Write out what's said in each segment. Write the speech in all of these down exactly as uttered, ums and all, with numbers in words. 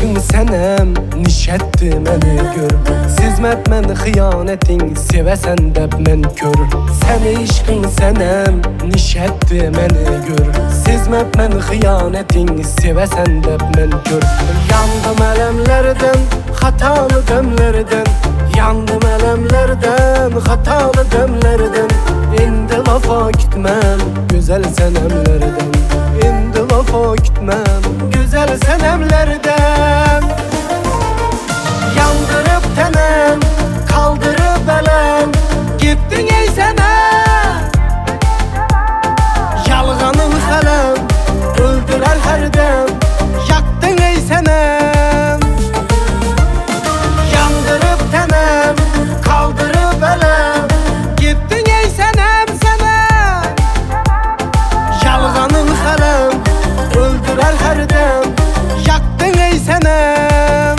eşqin sənəm, nişətdi məni gör. Sizməb mən xiyanətin, sevəsən dəb mən kör. Sən eşqin sənəm, nişətdi məni gör. Sizməb mən xiyanətin, sevəsən dəb mən kör. Yandım ələmlərdən, xatalı qəmlərdən. Yandım ələmlərdən, xatalı qəmlərdən. İndi vafa gitməm, gözəl sənəmlərdən. İndi vafa gitməm, gözəl sənəmlərdən. Yandırıb tənəm, kaldırıb ələm. Gittin ey sənəm, yalğanın xələm. Öldürər hərdəm, yaktın ey sənəm. Yandırıb tənəm, kaldırıb ələm. Gittin ey sənəm, sənəm, yalğanın xələm. Öldürər hərdəm, yaktın ey sənəm.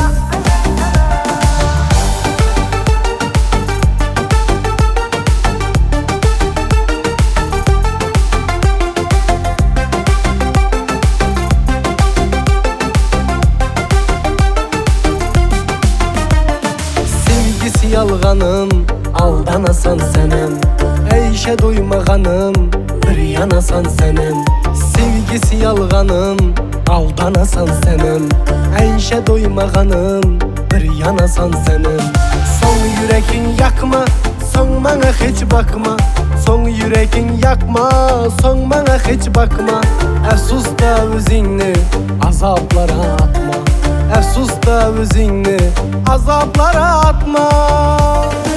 Sevgisi yalğanım, aldanasan sənəm. Əyşə doymağanım, bir yanasan sənəm. Sevgisi yalğanım, aldanasan sənəm. Əyşə doymağanım, bir yanasan sənəm. Son yürekin yakma, son mənə heç bakma. Son yürekin yakma, son mənə heç bakma. Əfsus da özünü azablara atma. Əfsus da özünü azablara atma.